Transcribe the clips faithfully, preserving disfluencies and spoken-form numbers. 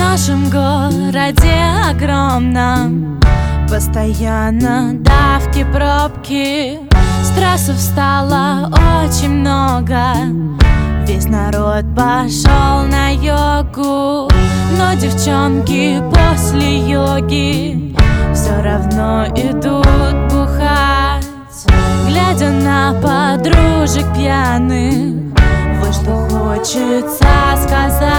нашем городе огромном постоянно давки, пробки. Стрессов стало очень много, весь народ пошел на йогу. Но девчонки после йоги все равно идут бухать. Глядя на подружек пьяных, вот что хочется сказать.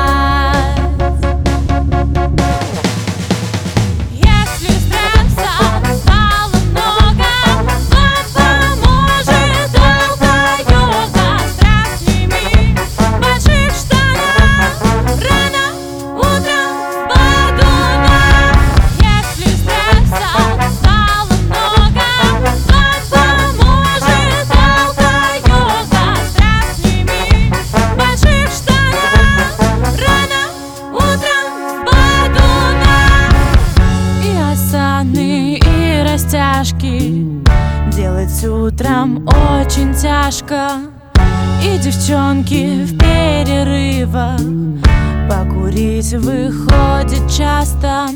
И растяжки делать утром очень тяжко. И девчонки в перерывах покурить выходит часто.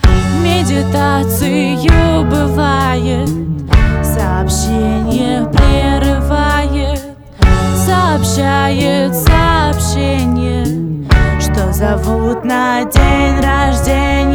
Медитацию бывает, сообщение прерывает. Сообщает сообщение, что зовут на день рождения.